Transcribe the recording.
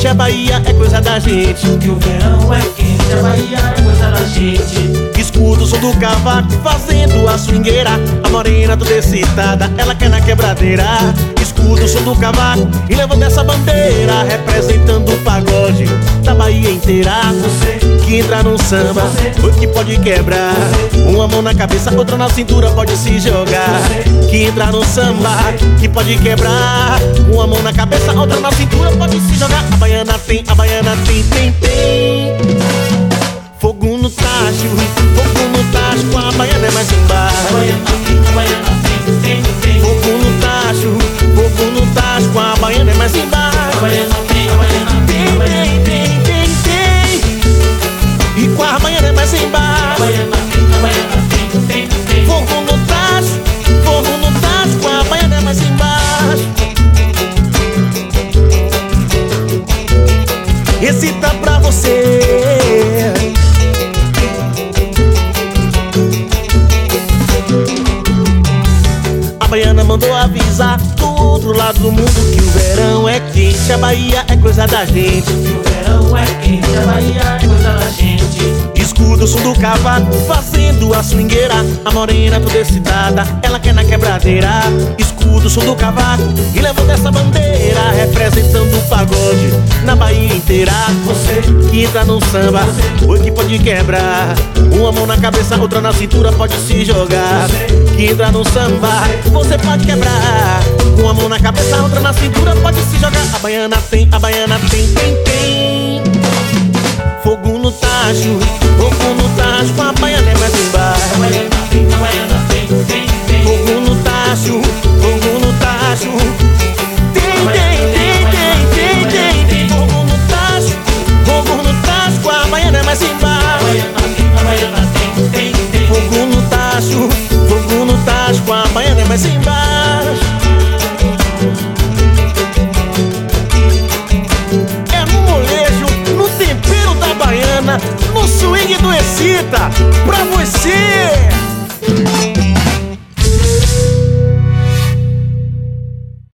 quente, a Bahia é coisa da gente. Que o verão é quente, a Bahia é coisa da gente. Escuta o som do cavaco fazendo a swingueira. A morena toda excitada, ela quer na quebradeira. Escuta o som do cavaco e levanta essa bandeira, representando o pagode da Bahia inteira. Você que entra no samba, o que pode quebrar. Uma mão na cabeça, outra na cintura, pode se jogar. Que entra no samba, que pode quebrar. Uma mão na cabeça, outra na cintura, pode se jogar. A baiana tem, tem. Fogo no tacho, com a baiana é mais embaixo. a baiana tem. Fogo no tacho, com a baiana é mais embaixo. A baiana tem. E com a baiana é mais embaixo. A baiana tem. Fogo no tacho, com a baiana é mais embaixo. Esse tá pra você. A baiana mandou avisar do outro lado do mundo que o verão é quente, a Bahia é coisa da gente. Que o verão é quente, a Bahia é coisa da gente. Escuta o som do cavaco fazendo a swingueira. A morena toda excitada, ela quer na quebradeira. Escuta o som do cavaco e levanta essa bandeira, representando o pagode na Bahia inteira. Você que entra no samba, o que pode quebrar. Uma mão na cabeça, outra na cintura, pode se jogar. Que entra no samba, você pode quebrar. Uma mão na cabeça, outra na cintura, pode se jogar. A baiana tem. Fogo no tacho, com a baiana é mais embaixo. a baiana tem. Fogo no tacho, tem. Fogo no tacho, com a baiana é mais embaixo. A baiana tem. Fogo no tacho, com a baiana é mais embaixo. É no molejo, no tempero da baiana, no swing do excita.